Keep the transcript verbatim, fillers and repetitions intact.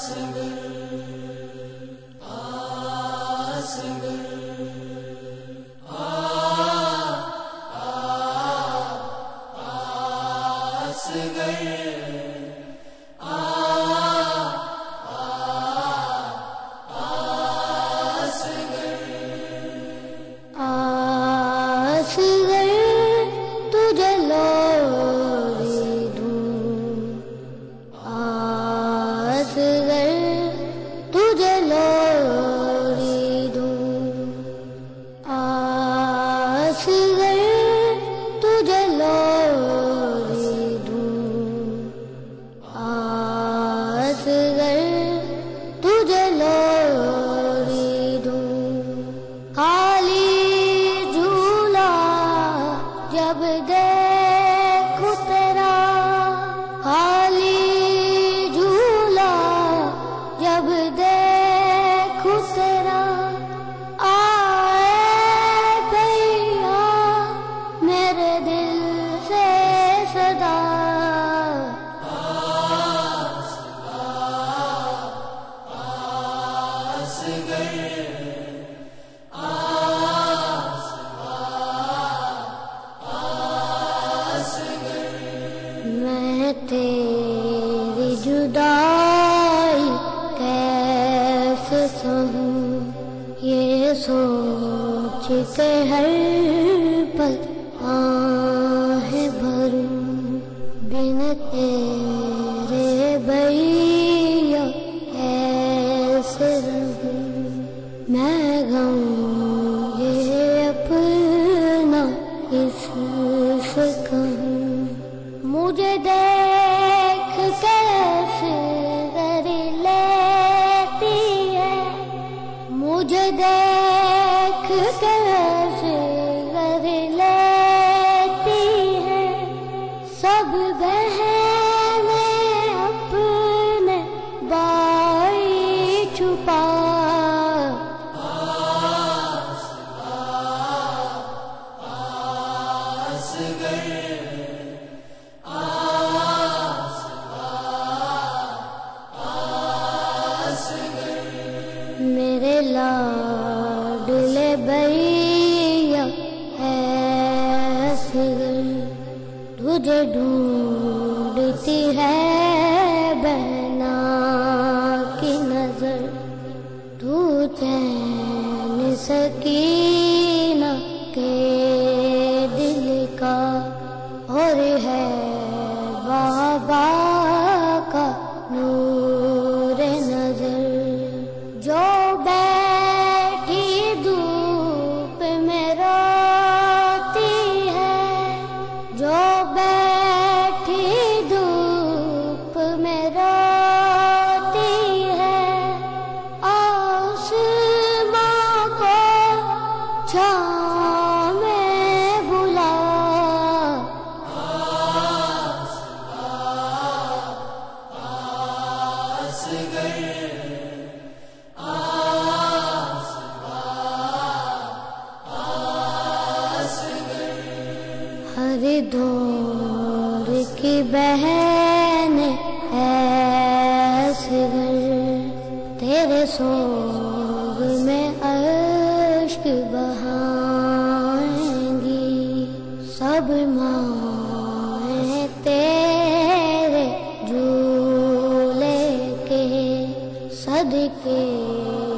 تیری جدائی کیسے سہوں، یہ سوچ کے ہر پل آہیں بھروں، بن تیرے بھیا کیسے رہوں، میں غم یہ اپنا کس سے کہوں، مجھے دیکھ کیسے غری لیتی ہے، مجھے دیکھ کیسے غری لیتی ہے، سب بہنیں اپنے بائی چھپا، میرے لاڈلے بھیا ہے اصغر، تجھے ڈھونڈتی ہے بہنا کی نظر، تو چین سکینہ کے دل کا اور ہے بابا کا نور نظر، جو بیٹھی دھوپ میں روتی ہے، جو بیٹھی دھوپ میں روتی ہے، آسماں کو چھاؤں میں بلا، ہر دور کی بہن ہے اصغر، تیرے سوگ میں اشک بہائیں گی، سب مائیں تیرے جھولے کے صدقے